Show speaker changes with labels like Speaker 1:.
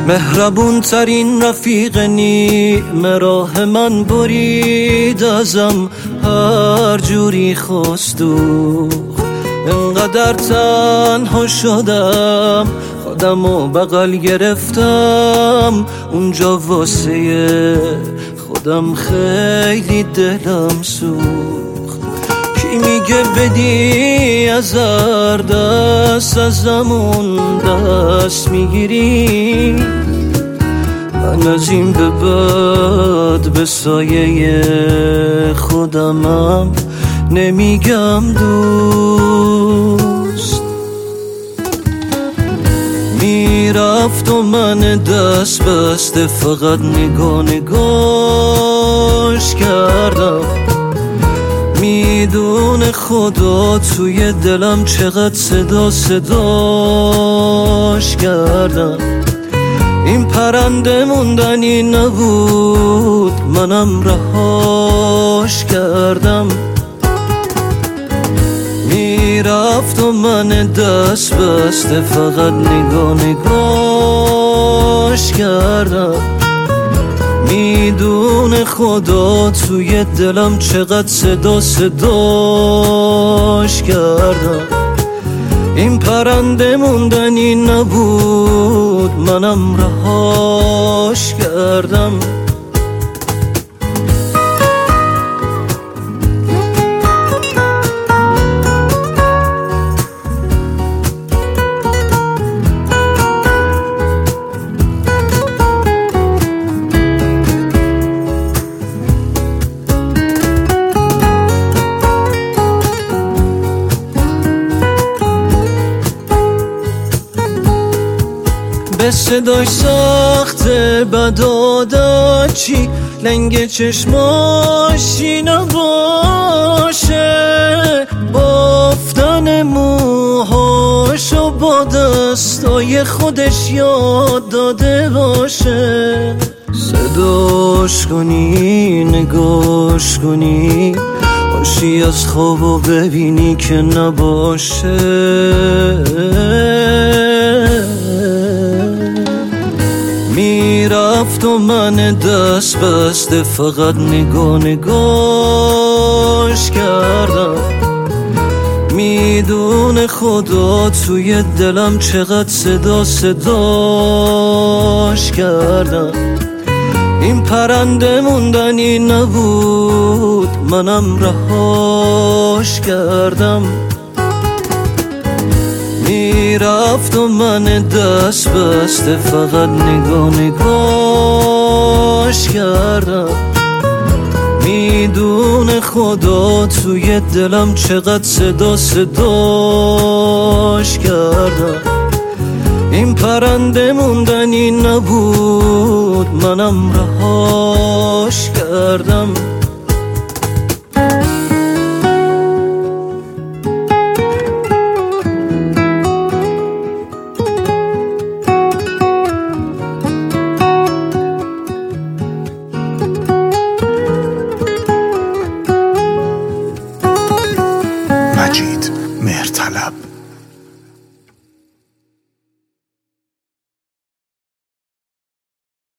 Speaker 1: مهربون ترین رفیق نیمه راه من برید ازم، هر جوری خواست دوخت. انقدر تنها شدم خودمو بغل گرفتم، اونجا واسه خودم خیلی دلم سوخت. کی میگه بدی ازر دست ازمون دست میگیری؟ من از این به بعد به سایه خودمم نمیگم دوست. میرفت و من دست بسته فقط نگاش کردم. میدونه خدا توی دلم چقدر صداش کردم. این پرنده موندنی نبود، منم رهاش کردم. میرفت و من دست بسته فقط نگاش کردم. میدونه خدا توی دلم چقدر صداش کردم. این پرنده موندنی نبود، منم رهاش کردم. به صداش ساخته بد عادت چی، لنگ چشماشی نباشه، بافتن موهاشو با دستای خودش یاد داده باشه. صداش کنی نگاش کنی، باشی از خواب و ببینی که نباشه. میرفت و من دست بسته فقط نگاش کردم. میدونه خدا توی دلم چقدر صداش کردم. این پرنده موندنی نبود، منم رهاش کردم. میرفت و من دست بسته فقط نگاش کردم. میدونه خدا توی دلم چقدر صداش کردم. این پرنده موندنی نبود، منم رهاش کردم.